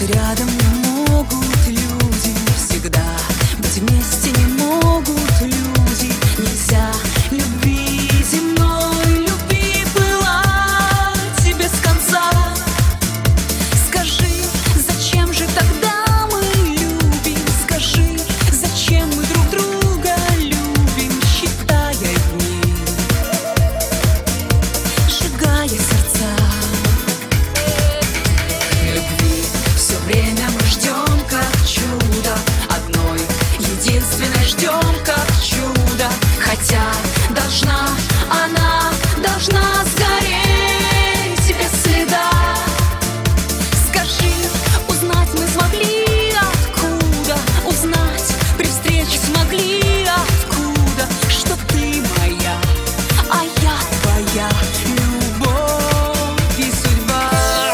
рядом не могут люди, всегда быть вместе не могут люди. Нельзя любви земной, любви пылать без конца. Скажи, зачем же тогда мы любим? Скажи, зачем мы друг друга любим, считая дни, сжигая сердца. Любви все время мы ждем как чудо, одной единственной ждем как чудо. Хотя она должна сгореть без следа. Скажи, узнать мы смогли откуда? Узнать при встрече смогли откуда? Что ты моя, а я твоя, любовь и судьба.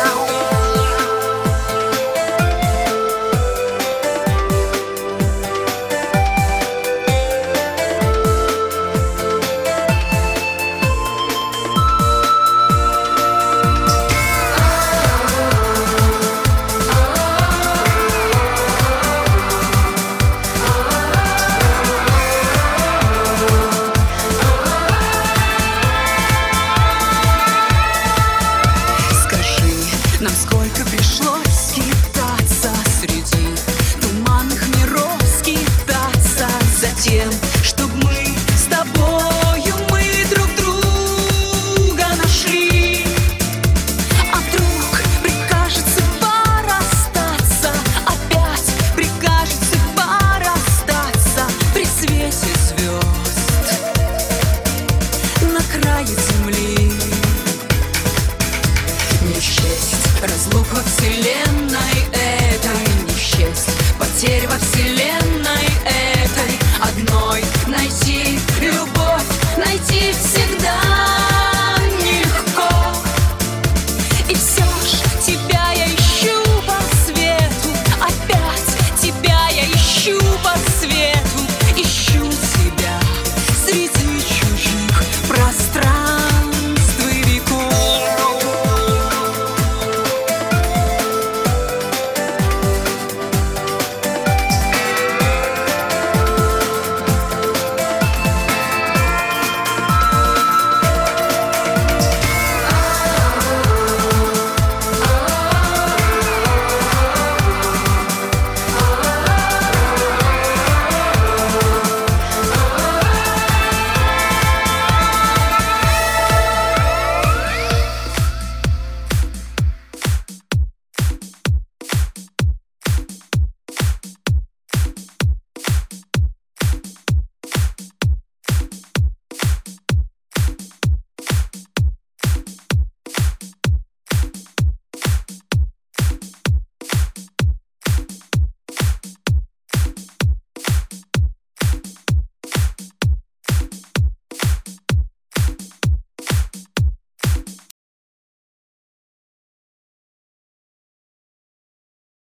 Нам сколько пришлось скитаться среди туманных миров, скитаться за тем, чтоб мы с тобою, мы друг друга нашли. А вдруг прикажет судьба расстаться, опять прикажет судьба расстаться при свете звезд на крае земли. Не счесть разлук во вселенной.